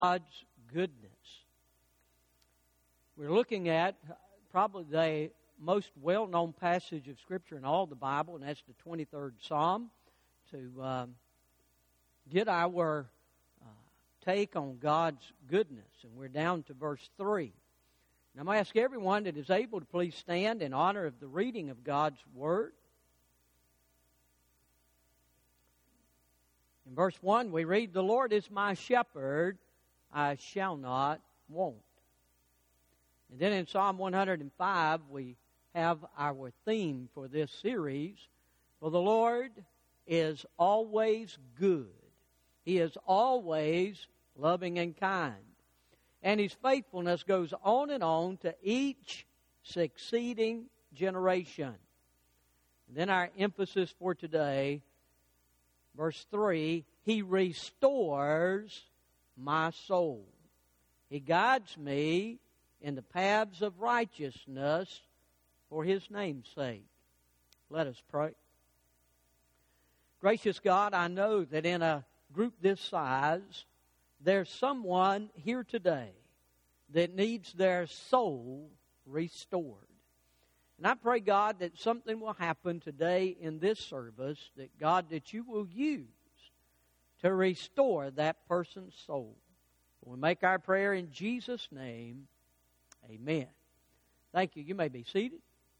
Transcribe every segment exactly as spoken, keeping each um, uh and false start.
God's goodness. We're looking at probably the most well-known passage of Scripture in all the Bible, and that's the twenty-third Psalm, to um, get our uh, take on God's goodness. And we're down to verse three. And I'm going to ask everyone that is able to please stand in honor of the reading of God's Word. In verse one, we read, "The Lord is my shepherd, I shall not want." And then in Psalm one hundred five, we have our theme for this series. For the Lord is always good. He is always loving and kind. And His faithfulness goes on and on to each succeeding generation. And then our emphasis for today, verse three, He restores my soul. He guides me in the paths of righteousness for His name's sake. Let us pray. Gracious God, I know that in a group this size, there's someone here today that needs their soul restored. And I pray, God, that something will happen today in this service, that, God, that you will use to restore that person's soul. We make our prayer in Jesus' name. Amen. Thank you. You may be seated.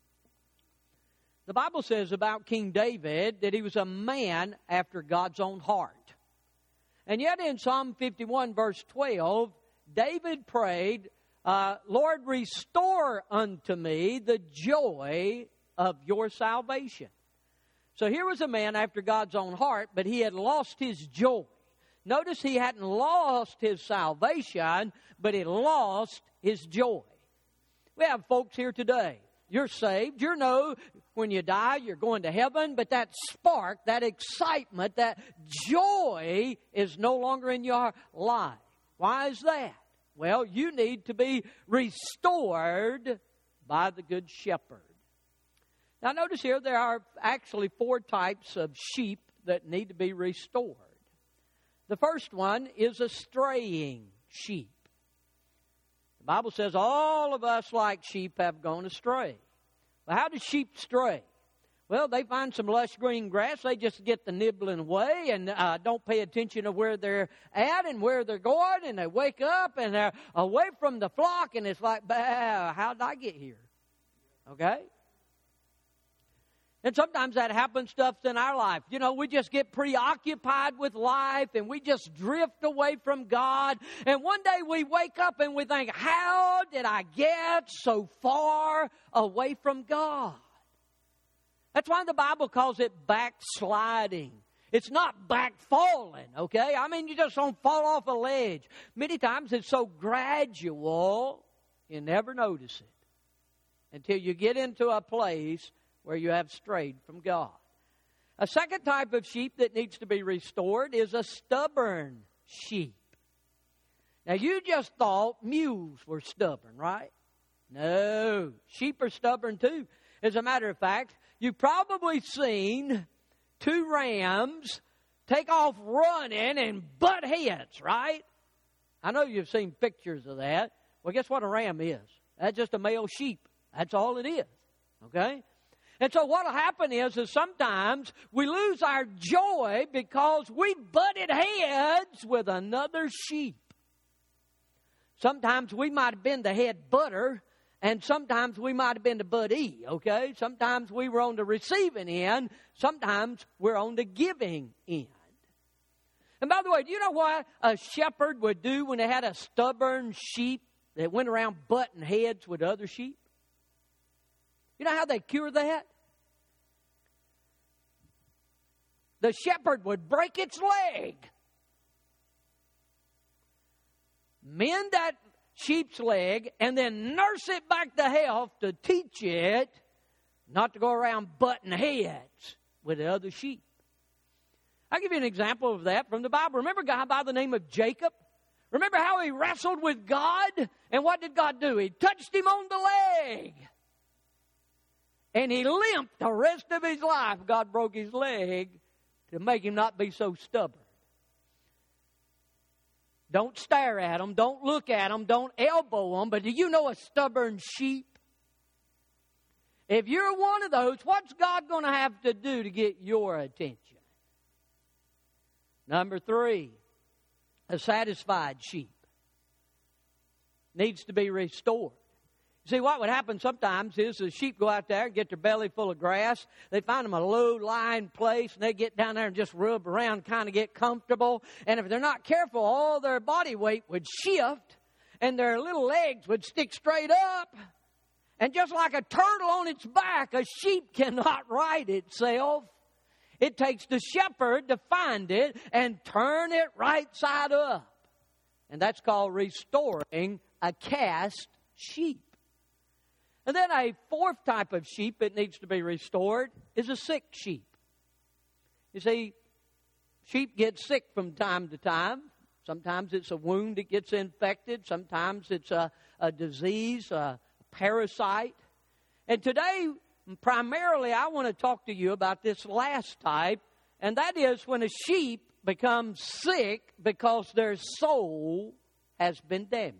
The Bible says about King David that he was a man after God's own heart. And yet in Psalm fifty-one, verse twelve, David prayed, uh, Lord, restore unto me the joy of your salvation. So here was a man after God's own heart, but he had lost his joy. Notice he hadn't lost his salvation, but he lost his joy. We have folks here today. You're saved. You know when you die, you're going to heaven. But that spark, that excitement, that joy is no longer in your life. Why is that? Well, you need to be restored by the Good Shepherd. Now notice here there are actually four types of sheep that need to be restored. The first one is a straying sheep. The Bible says all of us like sheep have gone astray. Well, how do sheep stray? Well, they find some lush green grass. They just get the nibbling away and uh, don't pay attention to where they're at and where they're going. And they wake up and they're away from the flock. And it's like, bah, how did I get here? Okay? And sometimes that happens to us in our life. You know, we just get preoccupied with life and we just drift away from God. And one day we wake up and we think, how did I get so far away from God? That's why the Bible calls it backsliding. It's not backfalling, okay? I mean, you just don't fall off a ledge. Many times it's so gradual, you never notice it until you get into a place where you have strayed from God. A second type of sheep that needs to be restored is a stubborn sheep. Now, you just thought mules were stubborn, right? No, sheep are stubborn too. As a matter of fact, you've probably seen two rams take off running and butt heads, right? I know you've seen pictures of that. Well, guess what a ram is? That's just a male sheep. That's all it is, okay? And so what will happen is, is sometimes we lose our joy because we butted heads with another sheep. Sometimes we might have been the head butter, and sometimes we might have been the buttee, okay? Sometimes we were on the receiving end. Sometimes we're on the giving end. And by the way, do you know what a shepherd would do when they had a stubborn sheep that went around butting heads with other sheep? You know how they cure that? The shepherd would break its leg, mend that sheep's leg, and then nurse it back to health to teach it not to go around butting heads with the other sheep. I'll give you an example of that from the Bible. Remember a guy by the name of Jacob? Remember how he wrestled with God? And what did God do? He touched him on the leg. And he limped the rest of his life. God broke his leg to make him not be so stubborn. Don't stare at them. Don't look at them. Don't elbow them. But do you know a stubborn sheep? If you're one of those, what's God going to have to do to get your attention? Number three, a satisfied sheep needs to be restored. You see, what would happen sometimes is the sheep go out there and get their belly full of grass. They find them a low-lying place, and they get down there and just rub around, kind of get comfortable. And if they're not careful, all their body weight would shift, and their little legs would stick straight up. And just like a turtle on its back, a sheep cannot right itself. It takes the shepherd to find it and turn it right side up. And that's called restoring a cast sheep. And then a fourth type of sheep that needs to be restored is a sick sheep. You see, sheep get sick from time to time. Sometimes it's a wound that gets infected. Sometimes it's a, a disease, a parasite. And today, primarily, I want to talk to you about this last type, and that is when a sheep becomes sick because their soul has been damaged.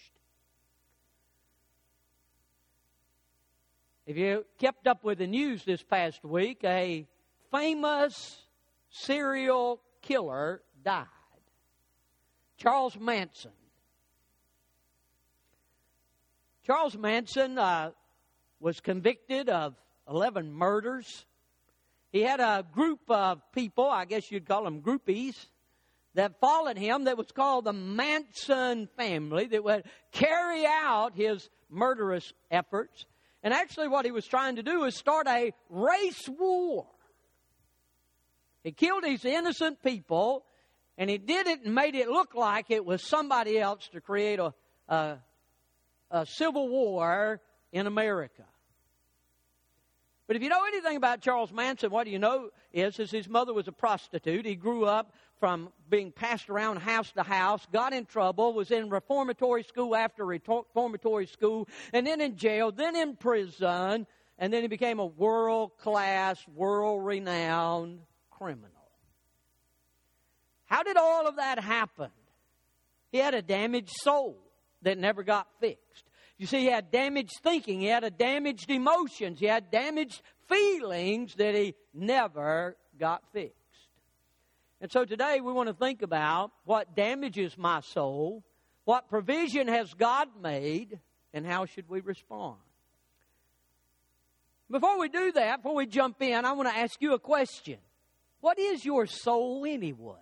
If you kept up with the news this past week, a famous serial killer died. Charles Manson. Charles Manson uh, was convicted of eleven murders. He had a group of people, I guess you'd call them groupies, that followed him that was called the Manson family that would carry out his murderous efforts. And actually what he was trying to do was start a race war. He killed these innocent people, and he did it and made it look like it was somebody else to create a, a, a civil war in America. But if you know anything about Charles Manson, what you know is, is his mother was a prostitute. He grew up from being passed around house to house, got in trouble, was in reformatory school after reformatory school, and then in jail, then in prison, and then he became a world-class, world-renowned criminal. How did all of that happen? He had a damaged soul that never got fixed. You see, he had damaged thinking. He had a damaged emotions. He had damaged feelings that he never got fixed. And so today we want to think about what damages my soul, what provision has God made, and how should we respond. Before we do that, before we jump in, I want to ask you a question. What is your soul anyway?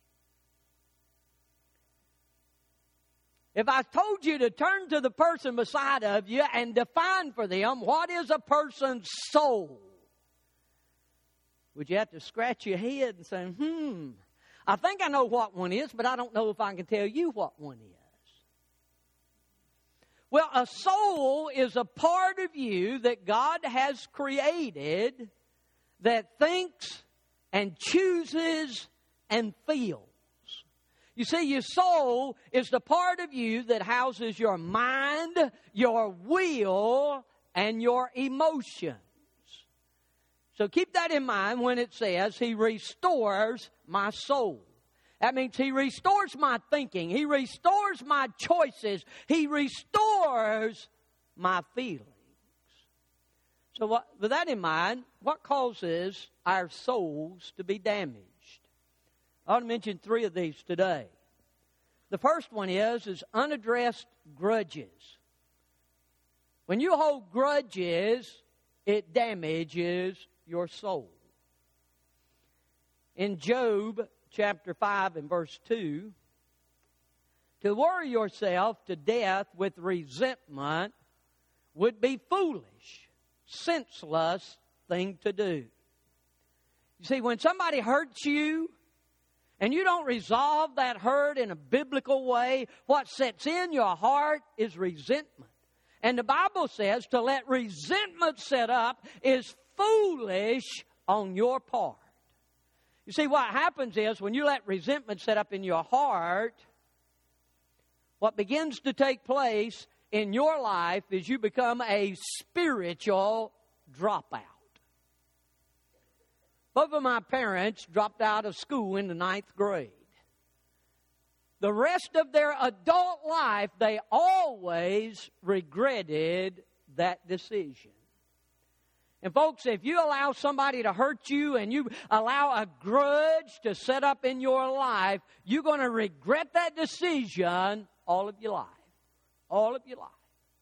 If I told you to turn to the person beside of you and define for them what is a person's soul, would you have to scratch your head and say, hmm, I think I know what one is, but I don't know if I can tell you what one is. Well, a soul is a part of you that God has created that thinks and chooses and feels. You see, your soul is the part of you that houses your mind, your will, and your emotions. So keep that in mind when it says, He restores my soul. That means He restores my thinking. He restores my choices. He restores my feelings. So what, with that in mind, what causes our souls to be damaged? I want to mention three of these today. The first one is, is unaddressed grudges. When you hold grudges, it damages your soul. In Job chapter five and verse two, to worry yourself to death with resentment would be foolish, senseless thing to do. You see, when somebody hurts you, and you don't resolve that hurt in a biblical way, what sets in your heart is resentment. And the Bible says to let resentment set up is foolish on your part. You see, what happens is when you let resentment set up in your heart, what begins to take place in your life is you become a spiritual dropout. Both of my parents dropped out of school in the ninth grade. the rest of their adult life, they always regretted that decision. And folks, if you allow somebody to hurt you and you allow a grudge to set up in your life, you're going to regret that decision all of your life. All of your life.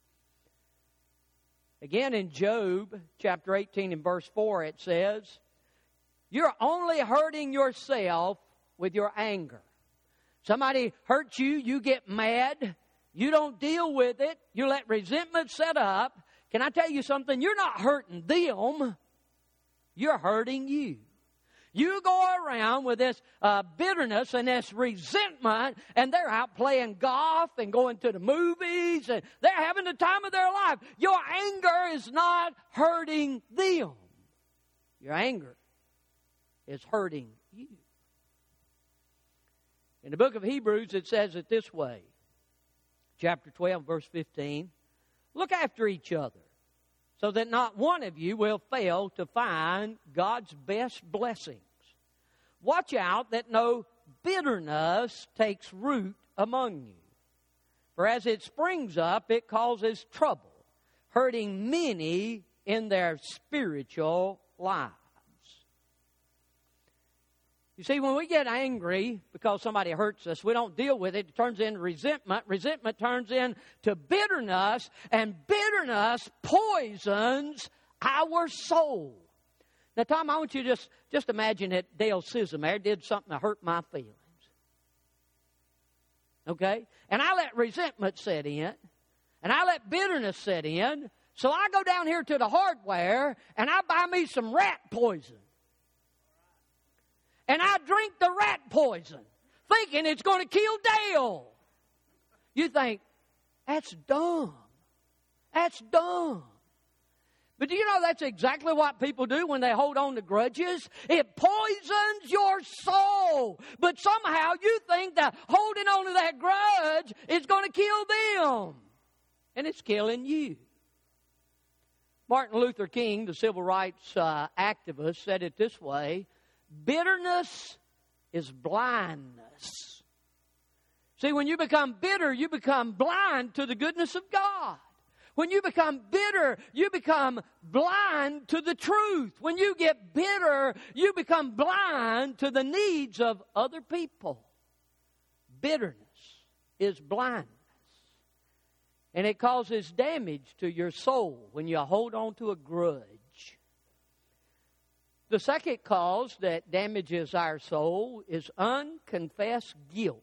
Again, in Job chapter eighteen and verse four, it says, you're only hurting yourself with your anger. Somebody hurts you, you get mad, you don't deal with it, you let resentment set up. Can I tell you something? You're not hurting them, you're hurting you. You go around with this uh, bitterness and this resentment, and they're out playing golf and going to the movies, and they're having the time of their life. Your anger is not hurting them. Your anger is hurting you. In the book of Hebrews, it says it this way. Chapter twelve, verse fifteen. Look after each other, so that not one of you will fail to find God's best blessings. Watch out that no bitterness takes root among you. For as it springs up, it causes trouble, hurting many in their spiritual lives. You see, when we get angry because somebody hurts us, we don't deal with it. It turns into resentment. Resentment turns into bitterness, and bitterness poisons our soul. Now, Tom, I want you to just, just imagine that Dale Sizemare did something to hurt my feelings. Okay? And I let resentment set in, and I let bitterness set in, so I go down here to the hardware, and I buy me some rat poison. And I drink the rat poison, thinking it's going to kill Dale. You think, that's dumb. That's dumb. But do you know that's exactly what people do when they hold on to grudges? It poisons your soul. But somehow you think that holding on to that grudge is going to kill them. And it's killing you. Martin Luther King, the civil rights uh, activist, said it this way. Bitterness is blindness. See, when you become bitter, you become blind to the goodness of God. When you become bitter, you become blind to the truth. When you get bitter, you become blind to the needs of other people. Bitterness is blindness. And it causes damage to your soul when you hold on to a grudge. The second cause that damages our soul is unconfessed guilt.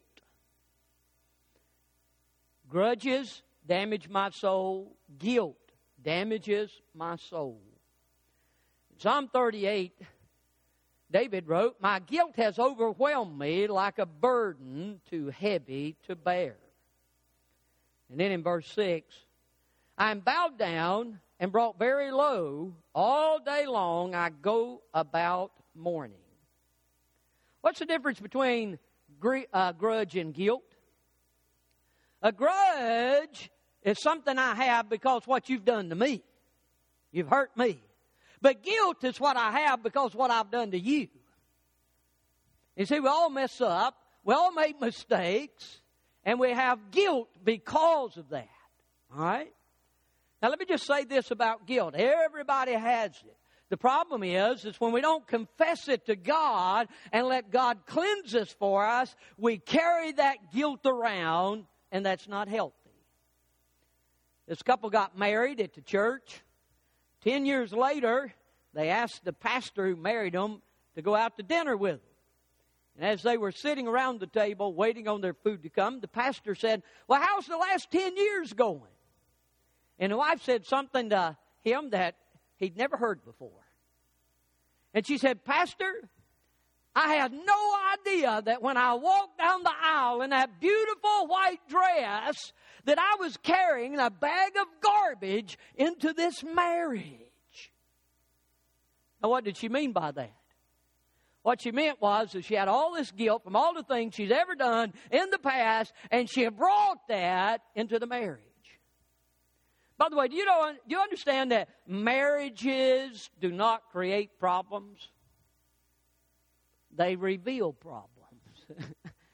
Grudges damage my soul. Guilt damages my soul. In Psalm thirty-eight, David wrote, my guilt has overwhelmed me like a burden too heavy to bear. And then in verse six, I am bowed down and brought very low. All day long I go about mourning. What's the difference between gr- uh, grudge and guilt? A grudge is something I have because what you've done to me. You've hurt me. But guilt is what I have because what I've done to you. You see, we all mess up. We all make mistakes. And we have guilt because of that. All right? Now, let me just say this about guilt. Everybody has it. The problem is, is when we don't confess it to God and let God cleanse us for us, we carry that guilt around, and that's not healthy. This couple got married at the church. Ten years later, they asked the pastor who married them to go out to dinner with them. And as they were sitting around the table waiting on their food to come, the pastor said, well, how's the last ten years going? And the wife said something to him that he'd never heard before. And she said, Pastor, I had no idea that when I walked down the aisle in that beautiful white dress that I was carrying a bag of garbage into this marriage. Now, what did she mean by that? What she meant was that she had all this guilt from all the things she's ever done in the past, and she had brought that into the marriage. By the way, do you know, do you understand that marriages do not create problems? They reveal problems.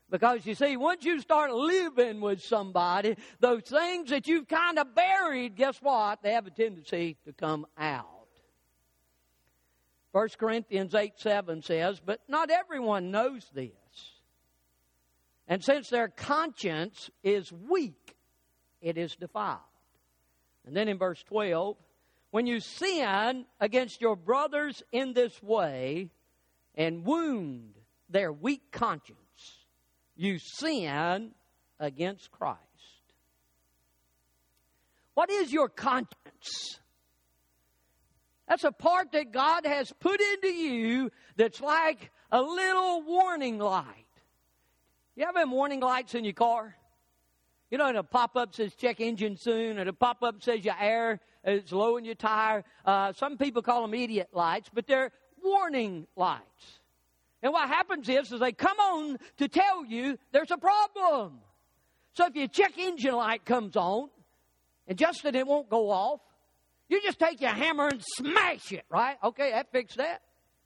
Because you see, once you start living with somebody, those things that you've kind of buried, guess what? They have a tendency to come out. First Corinthians eight seven says, but not everyone knows this. And since their conscience is weak, it is defiled. And then in verse twelve, when you sin against your brothers in this way and wound their weak conscience, you sin against Christ. What is your conscience? That's a part that God has put into you that's like a little warning light. You have them warning lights in your car? You know, and a pop-up says check engine soon, and a pop-up says your air is low in your tire. Uh, some people call them idiot lights, but they're warning lights. And what happens is, is they come on to tell you there's a problem. So if your check engine light comes on, and just that it won't go off, you just take your hammer and smash it, right? Okay, that fixed that.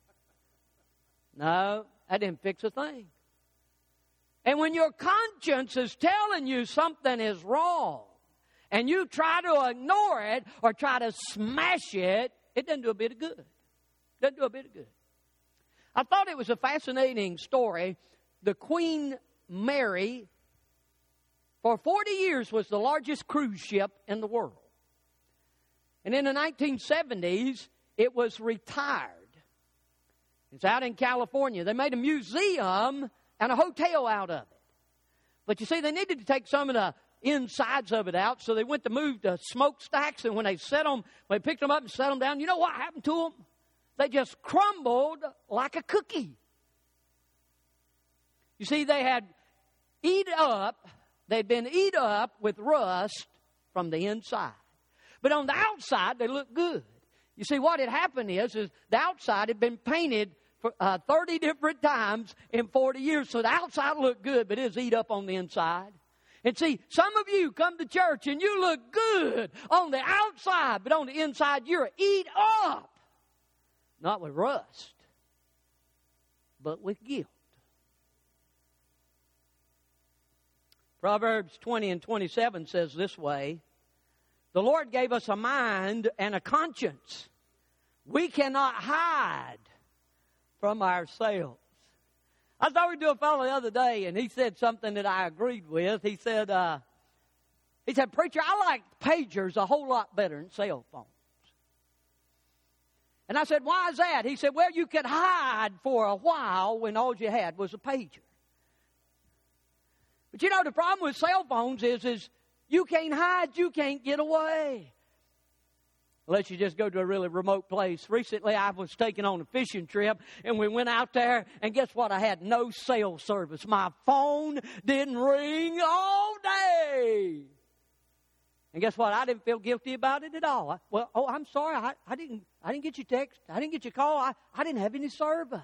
No, that didn't fix a thing. And when your conscience is telling you something is wrong, and you try to ignore it or try to smash it, it doesn't do a bit of good. It doesn't do a bit of good. I thought it was a fascinating story. The Queen Mary, for forty years, was the largest cruise ship in the world. And in the nineteen seventies, it was retired. It's out in California. They made a museum and a hotel out of it. But you see, they needed to take some of the insides of it out, so they went to move the smokestacks, and when they set them, when they picked them up and set them down, you know what happened to them? They just crumbled like a cookie. You see, they had eat up, they'd been eat up with rust from the inside. But on the outside, they looked good. You see, what had happened is, is the outside had been painted for uh, thirty different times in forty years. So the outside looked good, but it was eat up on the inside. And see, some of you come to church and you look good on the outside, but on the inside you're eat up. Not with rust, but with guilt. Proverbs twenty and twenty-seven says this way, the Lord gave us a mind and a conscience. We cannot hide from ourselves. I was talking to a fellow the other day, and he said something that I agreed with. He said, uh, he said, preacher, I like pagers a whole lot better than cell phones. And I said, why is that? He said, well, you could hide for a while when all you had was a pager. But you know, the problem with cell phones is, is you can't hide, you can't get away. Unless you just go to a really remote place. Recently, I was taken on a fishing trip, and we went out there, and guess what? I had no cell service. My phone didn't ring all day. And guess what? I didn't feel guilty about it at all. I, well, oh, I'm sorry. I, I didn't I didn't get your text. I didn't get your call. I, I didn't have any service.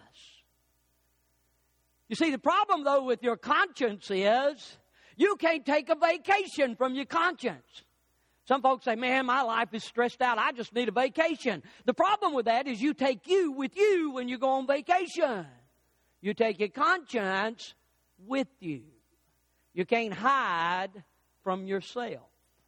You see, the problem, though, with your conscience is you can't take a vacation from your conscience. Some folks say, man, my life is stressed out. I just need a vacation. The problem with that is you take you with you when you go on vacation. You take your conscience with you. You can't hide from yourself.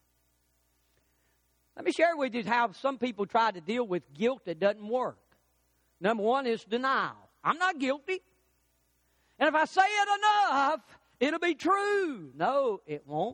Let me share with you how some people try to deal with guilt that doesn't work. Number one is denial. I'm not guilty. And if I say it enough, it'll be true. No, it won't.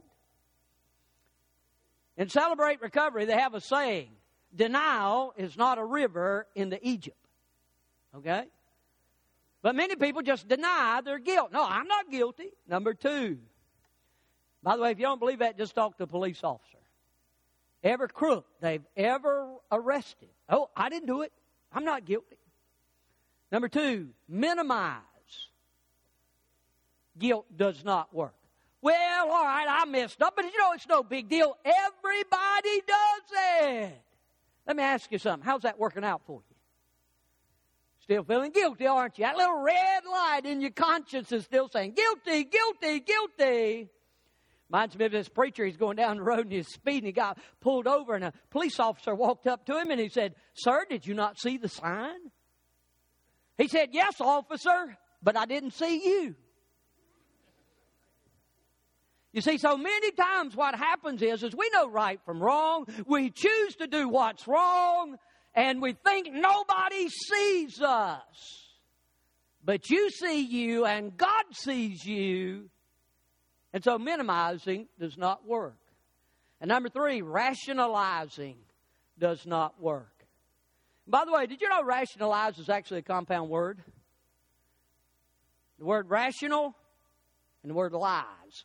In Celebrate Recovery, they have a saying, denial is not a river in the Egypt. Okay? But many people just deny their guilt. No, I'm not guilty. Number two. By the way, if you don't believe that, just talk to a police officer. Every crook they've ever arrested. Oh, I didn't do it. I'm not guilty. Number two, minimize. Guilt does not work. Well, all right, I messed up, but you know, it's no big deal. Everybody does it. Let me ask you something. How's that working out for you? Still feeling guilty, aren't you? That little red light in your conscience is still saying, guilty, guilty, guilty. Reminds me of this preacher. He's going down the road and he's speeding. He got pulled over and a police officer walked up to him and he said, sir, did you not see the sign? He said, yes, officer, but I didn't see you. You see, so many times what happens is, is we know right from wrong. We choose to do what's wrong, and we think nobody sees us. But you see you, and God sees you. And so minimizing does not work. And number three, rationalizing does not work. By the way, did you know rationalize is actually a compound word? The word rational and the word lies.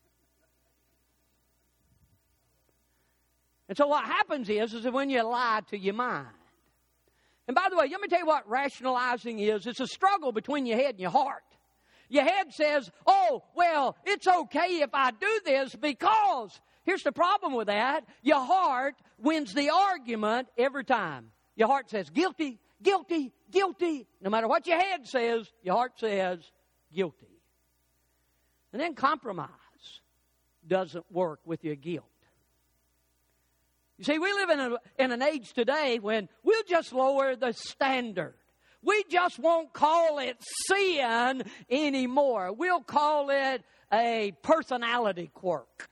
And so what happens is, is that when you lie to your mind. And by the way, let me tell you what rationalizing is. It's a struggle between your head and your heart. Your head says, oh, well, it's okay if I do this because, here's the problem with that. Your heart wins the argument every time. Your heart says, guilty, guilty, guilty. No matter what your head says, your heart says, guilty. And then compromise doesn't work with your guilt. You see, we live in, a, in an age today when we'll just lower the standard. We just won't call it sin anymore. We'll call it a personality quirk.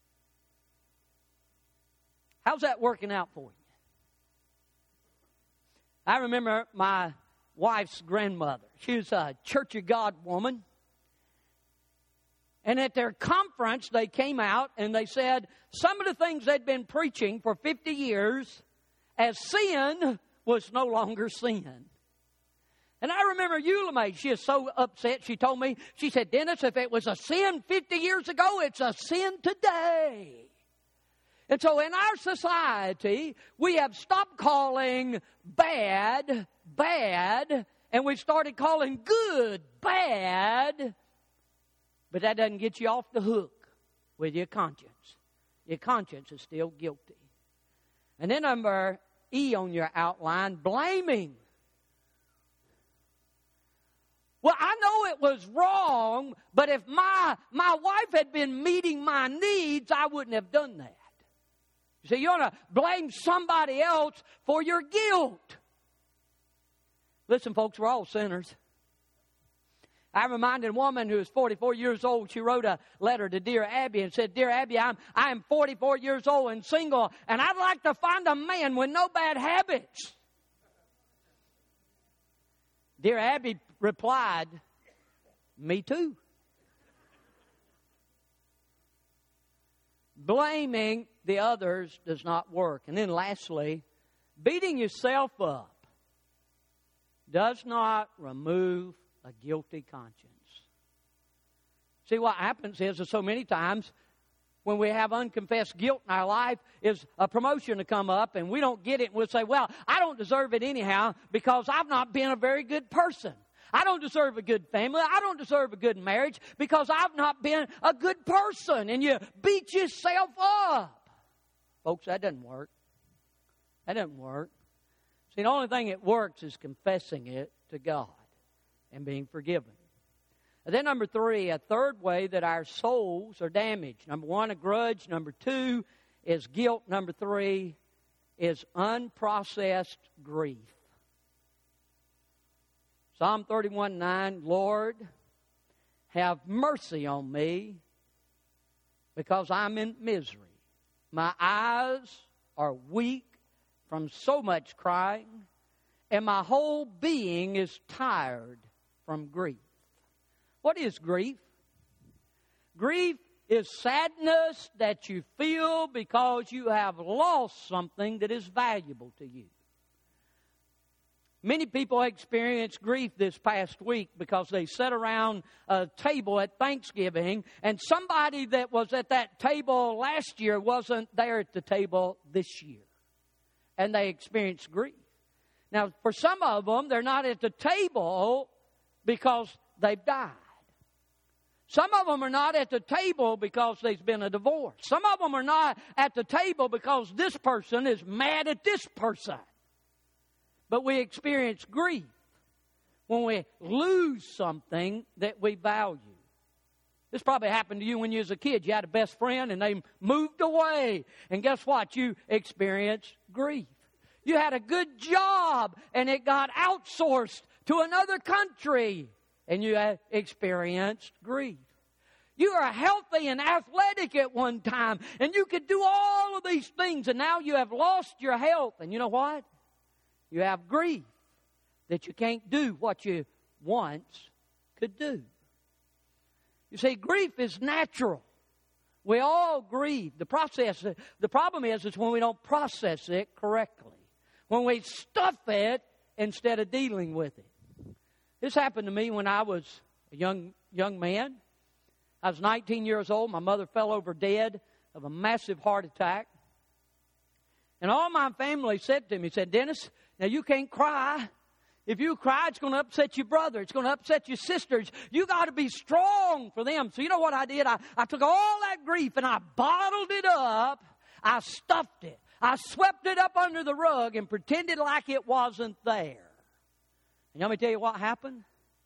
How's that working out for you? I remember my wife's grandmother. She was a Church of God woman. And at their conference, they came out and they said some of the things they'd been preaching for fifty years as sin was no longer sin. And I remember Eula Mae, she is so upset. She told me, she said, Dennis, if it was a sin fifty years ago, it's a sin today. And so in our society, we have stopped calling bad, bad, and we've started calling good, bad. But that doesn't get you off the hook with your conscience. Your conscience is still guilty. And then number E on your outline, blaming. Well, I know it was wrong, but if my, my wife had been meeting my needs, I wouldn't have done that. You see, you want to blame somebody else for your guilt. Listen, folks, we're all sinners. I reminded a woman who was forty-four years old, she wrote a letter to Dear Abby and said, Dear Abby, I'm, I am forty-four years old and single, and I'd like to find a man with no bad habits. Dear Abby replied, me too. Blaming the others does not work. And then lastly, beating yourself up does not remove a guilty conscience. See, what happens is that so many times when we have unconfessed guilt in our life is a promotion to come up and we don't get it and we'll say, well, I don't deserve it anyhow because I've not been a very good person. I don't deserve a good family. I don't deserve a good marriage because I've not been a good person. And you beat yourself up. Folks, that doesn't work. That doesn't work. See, the only thing that works is confessing it to God and being forgiven. And then number three, a third way that our souls are damaged. Number one, a grudge. Number two is guilt. Number three is unprocessed grief. Psalm thirty-one nine, Lord, have mercy on me because I'm in misery. My eyes are weak from so much crying, and my whole being is tired from grief. What is grief? Grief is sadness that you feel because you have lost something that is valuable to you. Many people experienced grief this past week because they sat around a table at Thanksgiving and somebody that was at that table last year wasn't there at the table this year. And they experienced grief. Now, for some of them, they're not at the table because they've died. Some of them are not at the table because there's been a divorce. Some of them are not at the table because this person is mad at this person. But we experience grief when we lose something that we value. This probably happened to you when you was a kid. You had a best friend and they moved away. And guess what? You experienced grief. You had a good job and it got outsourced to another country. And you experienced grief. You are healthy and athletic at one time, and you could do all of these things, and now you have lost your health. And you know what? You have grief that you can't do what you once could do. You see, grief is natural. We all grieve. The process, the problem is, is when we don't process it correctly. When we stuff it instead of dealing with it. This happened to me when I was a young young man. I was nineteen years old. My mother fell over dead of a massive heart attack. And all my family said to me, said, Dennis, now you can't cry. If you cry, it's going to upset your brother. It's going to upset your sisters. You got to be strong for them. So you know what I did? I, I took all that grief and I bottled it up. I stuffed it. I swept it up under the rug and pretended like it wasn't there. And let me tell you what happened.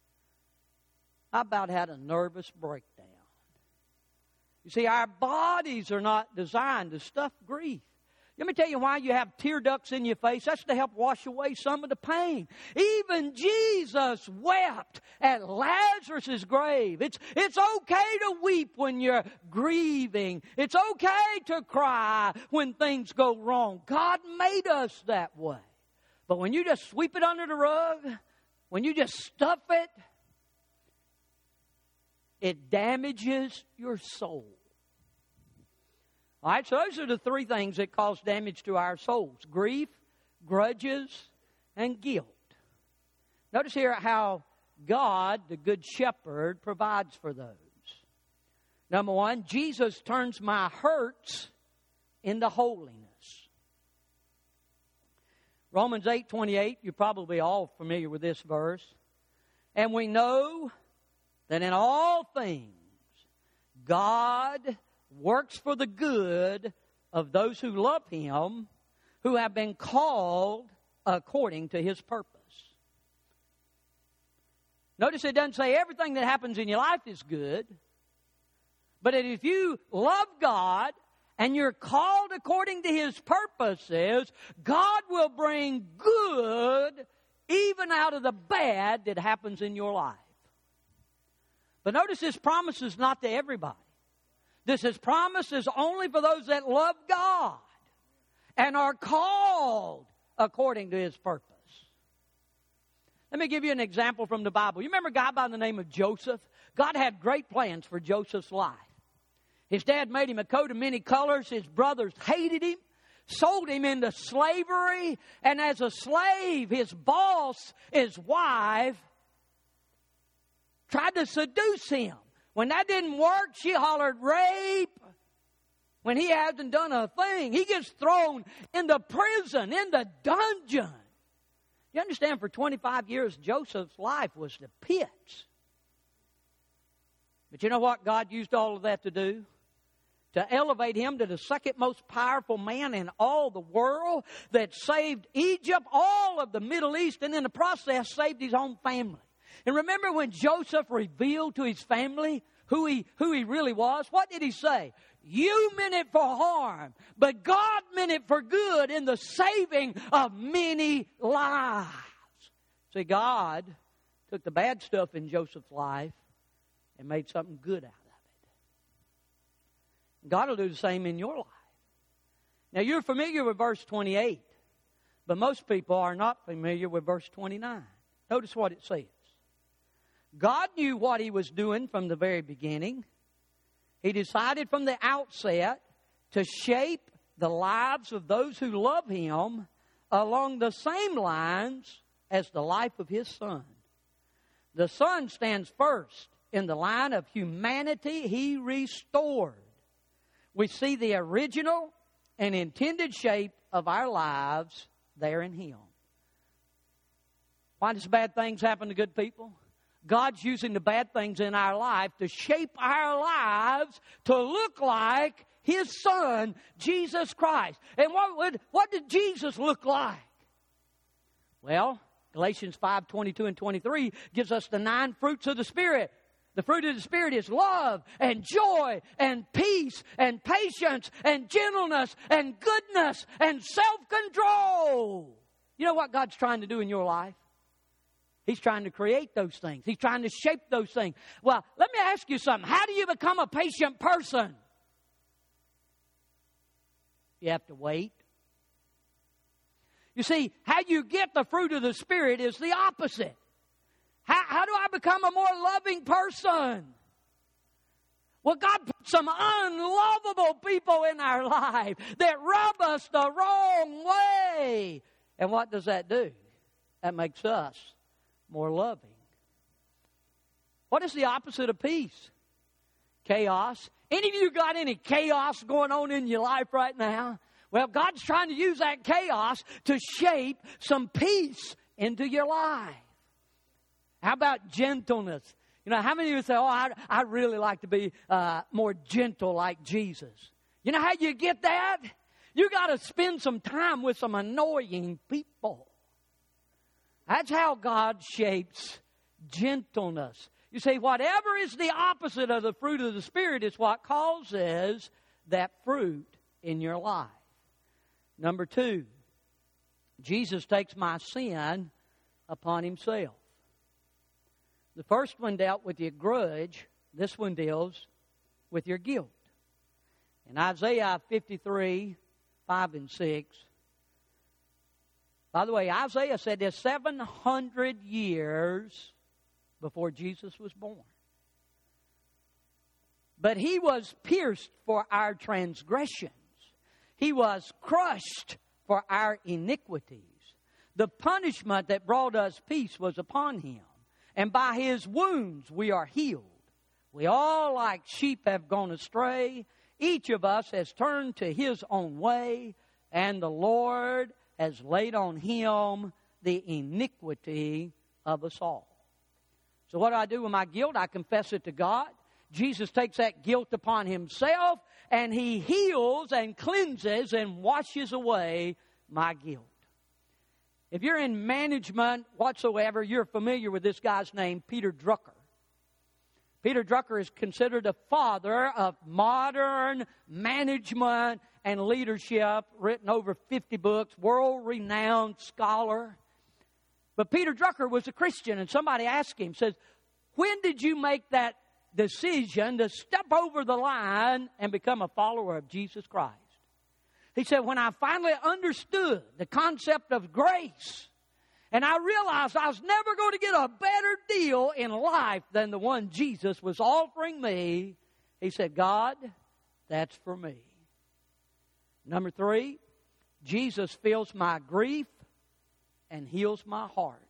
I about had a nervous breakdown. You see, our bodies are not designed to stuff grief. Let me tell you why you have tear ducts in your face. That's to help wash away some of the pain. Even Jesus wept at Lazarus' grave. It's, it's okay to weep when you're grieving. It's okay to cry when things go wrong. God made us that way. But when you just sweep it under the rug, when you just stuff it, it damages your soul. All right, so those are the three things that cause damage to our souls. Grief, grudges, and guilt. Notice here how God, the Good Shepherd, provides for those. Number one, Jesus turns my hurts into holiness. Romans eight twenty-eight, you're probably all familiar with this verse. And we know that in all things, God works for the good of those who love Him, who have been called according to His purpose. Notice it doesn't say everything that happens in your life is good, but if you love God and you're called according to His purposes, God will bring good even out of the bad that happens in your life. But notice this promise is not to everybody. This is promises only for those that love God and are called according to His purpose. Let me give you an example from the Bible. You remember a guy by the name of Joseph? God had great plans for Joseph's life. His dad made him a coat of many colors. His brothers hated him, sold him into slavery. And as a slave, his boss, his wife, tried to seduce him. When that didn't work, she hollered rape. When he hasn't done a thing, he gets thrown into prison, in the dungeon. You understand, for twenty-five years, Joseph's life was the pits. But you know what God used all of that to do? To elevate him to the second most powerful man in all the world that saved Egypt, all of the Middle East, and in the process saved his own family. And remember when Joseph revealed to his family who he, who he really was? What did he say? You meant it for harm, but God meant it for good in the saving of many lives. See, God took the bad stuff in Joseph's life and made something good out of it. God will do the same in your life. Now, you're familiar with verse twenty-eight, but most people are not familiar with verse twenty-nine. Notice what it says. God knew what He was doing from the very beginning. He decided from the outset to shape the lives of those who love Him along the same lines as the life of His Son. The Son stands first in the line of humanity He restored. We see the original and intended shape of our lives there in Him. Why does bad things happen to good people? God's using the bad things in our life to shape our lives to look like His Son, Jesus Christ. And what would, what did Jesus look like? Well, Galatians five twenty-two and twenty-three gives us the nine fruits of the Spirit. The fruit of the Spirit is love and joy and peace and patience and gentleness and goodness and self-control. You know what God's trying to do in your life? He's trying to create those things. He's trying to shape those things. Well, let me ask you something. How do you become a patient person? You have to wait. You see, how you get the fruit of the Spirit is the opposite. How, how do I become a more loving person? Well, God put some unlovable people in our life that rub us the wrong way. And what does that do? That makes us more loving. What is the opposite of peace? Chaos. Any of you got any chaos going on in your life right now? Well, God's trying to use that chaos to shape some peace into your life. How about gentleness? You know, how many of you say, oh, I, I'd really like to be uh, more gentle like Jesus? You know how you get that? You got to spend some time with some annoying people. That's how God shapes gentleness. You see, whatever is the opposite of the fruit of the Spirit is what causes that fruit in your life. Number two, Jesus takes my sin upon himself. The first one dealt with your grudge. This one deals with your guilt. In Isaiah fifty-three, five and six. By the way, Isaiah said this seven hundred years before Jesus was born. But he was pierced for our transgressions. He was crushed for our iniquities. The punishment that brought us peace was upon him. And by his wounds we are healed. We all like sheep have gone astray. Each of us has turned to his own way. And the Lord has laid on him the iniquity of us all. So what do I do with my guilt? I confess it to God. Jesus takes that guilt upon himself, and he heals and cleanses and washes away my guilt. If you're in management whatsoever, you're familiar with this guy's name, Peter Drucker. Peter Drucker is considered a father of modern management and leadership, written over fifty books, world-renowned scholar. But Peter Drucker was a Christian, and somebody asked him, says, when did you make that decision to step over the line and become a follower of Jesus Christ? He said, when I finally understood the concept of grace, and I realized I was never going to get a better deal in life than the one Jesus was offering me, he said, God, that's for me. Number three, Jesus feels my grief and heals my heart.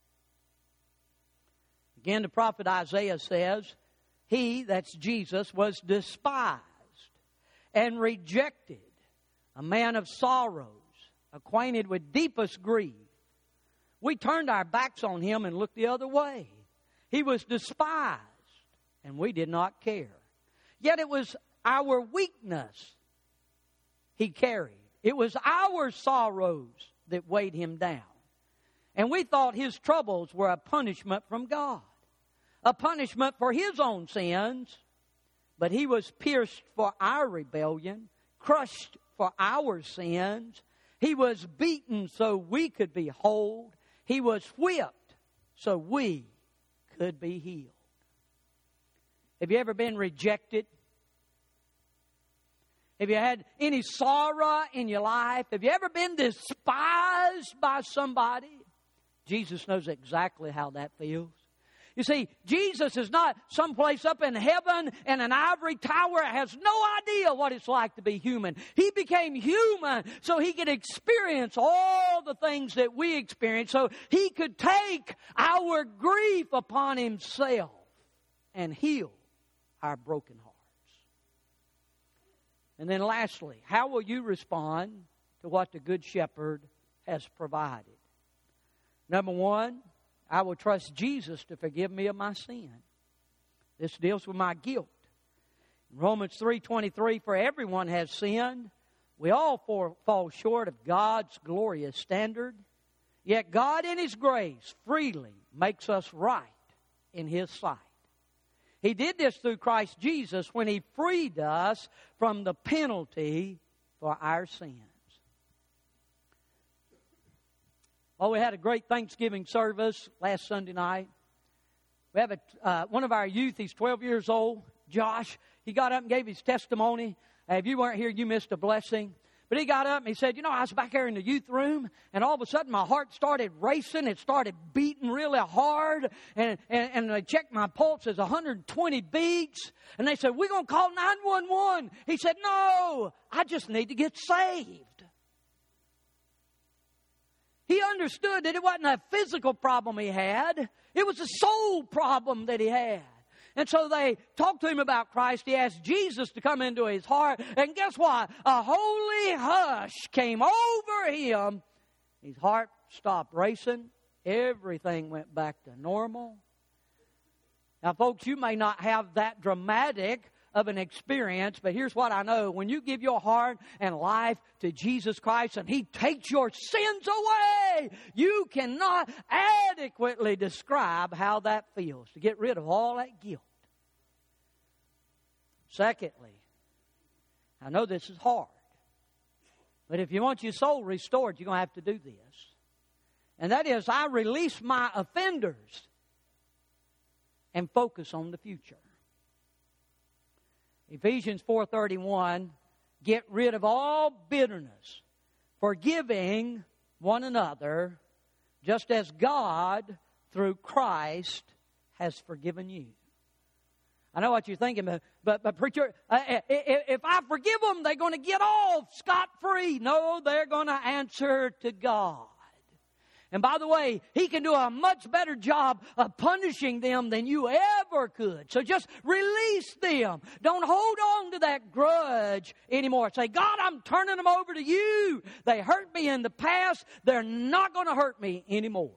Again, the prophet Isaiah says, he, that's Jesus, was despised and rejected, a man of sorrows, acquainted with deepest grief. We turned our backs on him and looked the other way. He was despised, and we did not care. Yet it was our weakness he carried. It was our sorrows that weighed him down. And we thought his troubles were a punishment from God, a punishment for his own sins. But he was pierced for our rebellion, crushed for our sins. He was beaten so we could be whole. He was whipped so we could be healed. Have you ever been rejected? Have you had any sorrow in your life? Have you ever been despised by somebody? Jesus knows exactly how that feels. You see, Jesus is not someplace up in heaven in an ivory tower, has no idea what it's like to be human. He became human so he could experience all the things that we experience, so he could take our grief upon himself and heal our broken hearts. And then lastly, how will you respond to what the Good Shepherd has provided? Number one, I will trust Jesus to forgive me of my sin. This deals with my guilt. Romans three twenty-three, for everyone has sinned. We all for, fall short of God's glorious standard. Yet God in his grace freely makes us right in his sight. He did this through Christ Jesus when he freed us from the penalty for our sins. Well, we had a great Thanksgiving service last Sunday night. We have a, uh, one of our youth, he's twelve years old, Josh. He got up and gave his testimony. Uh, if you weren't here, you missed a blessing. But he got up and he said, you know, I was back there in the youth room, and all of a sudden my heart started racing. It started beating really hard, and, and, and I checked my pulse. It's one hundred twenty beats. And they said, we're going to call nine one one. He said, no, I just need to get saved. He understood that it wasn't a physical problem he had. It was a soul problem that he had. And so they talked to him about Christ. He asked Jesus to come into his heart. And guess what? A holy hush came over him. His heart stopped racing. Everything went back to normal. Now, folks, you may not have that dramatic of an experience, but here's what I know. When you give your heart and life to Jesus Christ and He takes your sins away, you cannot adequately describe how that feels, to get rid of all that guilt. Secondly, I know this is hard, but if you want your soul restored, you're going to have to do this. And that is, I release my offenders and focus on the future. Ephesians four thirty-one, get rid of all bitterness, forgiving one another, just as God, through Christ, has forgiven you. I know what you're thinking, but, but, but preacher, uh, if I forgive them, they're going to get off scot-free. No, they're going to answer to God. And by the way, He can do a much better job of punishing them than you ever could. So just release them. Don't hold on to that grudge anymore. Say, God, I'm turning them over to you. They hurt me in the past. They're not going to hurt me anymore.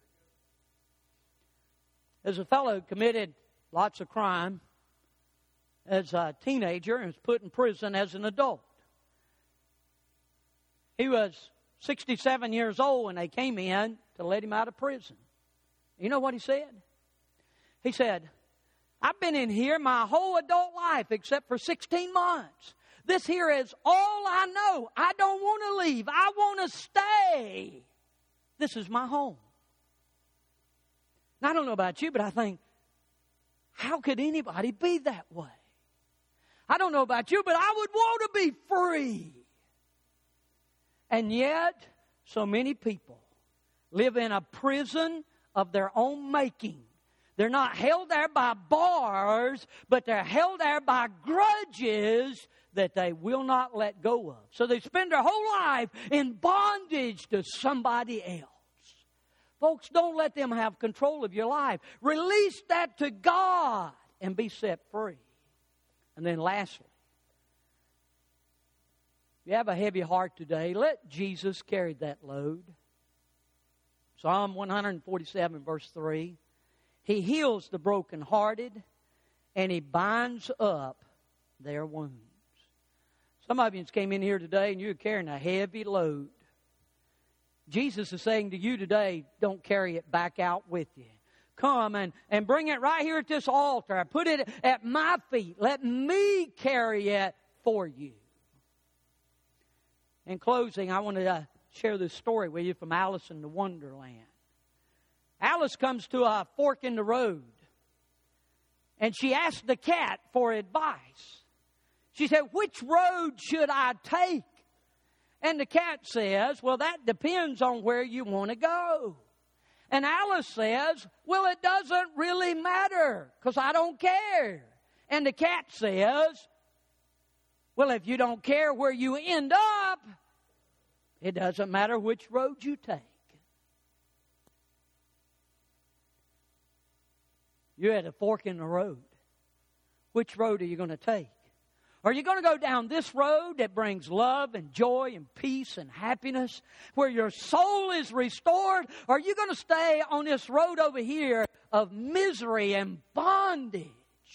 There's a fellow who committed lots of crime as a teenager and was put in prison as an adult. He was sixty-seven years old when they came in to let him out of prison. You know what he said? He said, I've been in here my whole adult life except for sixteen months. This here is all I know. I don't want to leave. I want to stay. This is my home. And I don't know about you, but I think, how could anybody be that way? I don't know about you, but I would want to be free. And yet, so many people live in a prison of their own making. They're not held there by bars, but they're held there by grudges that they will not let go of. So they spend their whole life in bondage to somebody else. Folks, don't let them have control of your life. Release that to God and be set free. And then lastly, if you have a heavy heart today, let Jesus carry that load. Psalm one forty-seven, verse three. He heals the brokenhearted, and He binds up their wounds. Some of you came in here today, and you're carrying a heavy load. Jesus is saying to you today, don't carry it back out with you. Come and, and bring it right here at this altar. Put it at my feet. Let me carry it for you. In closing, I want to uh, share this story with you from Alice in the Wonderland. Alice comes to a fork in the road, and she asked the cat for advice. She said, which road should I take? And the cat says, well, that depends on where you want to go. And Alice says, well, it doesn't really matter because I don't care. And the cat says, well, if you don't care where you end up, it doesn't matter which road you take. You're at a fork in the road. Which road are you going to take? Are you going to go down this road that brings love and joy and peace and happiness, where your soul is restored? Or are you going to stay on this road over here of misery and bondage?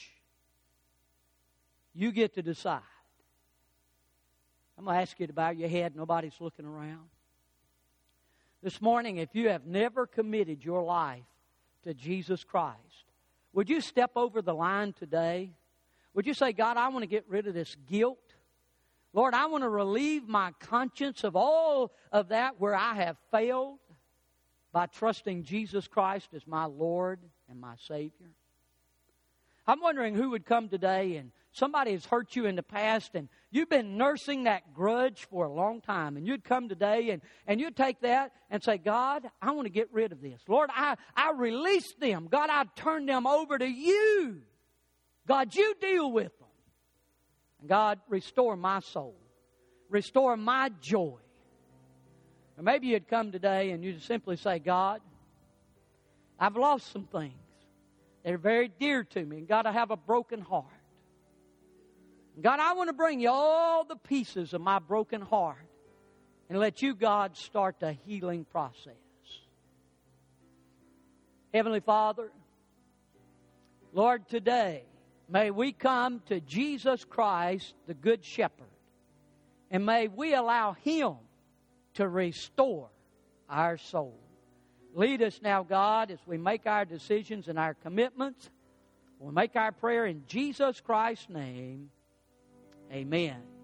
You get to decide. I'm going to ask you to bow your head. Nobody's looking around. This morning, if you have never committed your life to Jesus Christ, would you step over the line today? Would you say, God, I want to get rid of this guilt. Lord, I want to relieve my conscience of all of that where I have failed. by trusting Jesus Christ as my Lord and my Savior? I'm wondering who would come today and somebody has hurt you in the past and you've been nursing that grudge for a long time. And you'd come today and, and you'd take that and say, God, I want to get rid of this. Lord, I, I release them. God, I turn them over to you. God, you deal with them. And God, restore my soul. Restore my joy. Or maybe you'd come today and you'd simply say, God, I've lost some things. They're very dear to me. And God, I have a broken heart. And God, I want to bring you all the pieces of my broken heart and let you, God, start the healing process. Heavenly Father, Lord, today, may we come to Jesus Christ, the Good Shepherd, and may we allow Him to restore our soul. Lead us now, God, as we make our decisions and our commitments. We'll make our prayer in Jesus Christ's name. Amen.